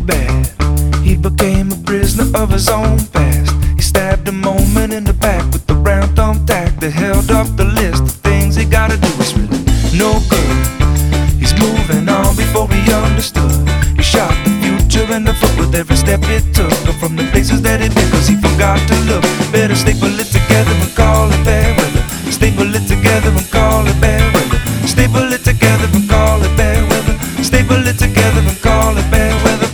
bad. He became a prisoner of his own past. He stabbed a moment in the back with the round thumbtack that held up the list of things he gotta do. It's really no good. He's moving on before he understood. He shot the future in the foot with every step it took. And from the places that he been, cause he forgot to look. Better staple it together and call it bad weather. Staple it together and call it bad weather. Staple it together and call it bad weather. Staple it together and call it bad weather.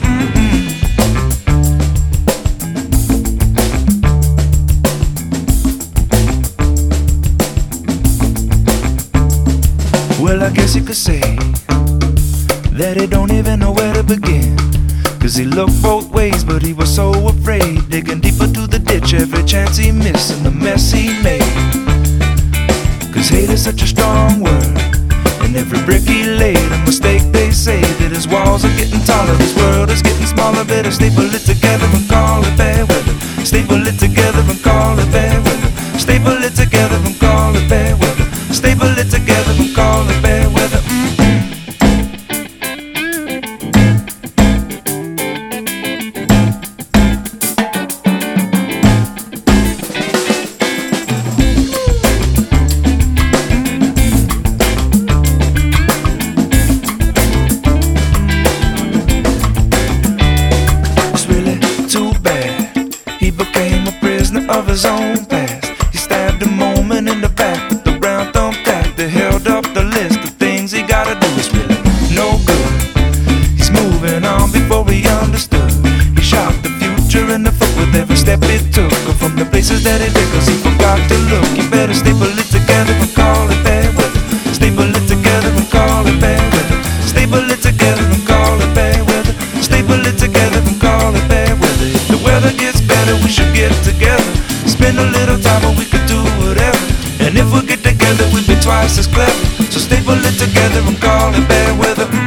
Well, I guess you could say that he don't even know where to begin. Cause he looked both ways, but he was so afraid, digging deeper to the ditch every chance he missed and the mess he made. Cause hate is such a strong word, and every brick he laid a mistake. They say that his walls are getting taller, this world is getting smaller. Better staple it together and call it bad weather. Staple it together and call it bad weather. Staple it together and call it bad weather. Staple it together and call it bad weather. Of his own past, he stabbed a moment in the back with the round thumbtack that held up the list of things he gotta do. It's really no good. He's moving on before he understood. He shot the future in the foot with every step it took. Or from the places that he did, cause he forgot to look. You better staple it together and call it bad weather. Staple it together and call it bad weather. Staple it together and call it bad weather. Staple it together and call it bad weather. If the weather gets better, we should get together. Spend a little time and we could do whatever. And if we get together, we'd be twice as clever. So staple it together and call it bad weather.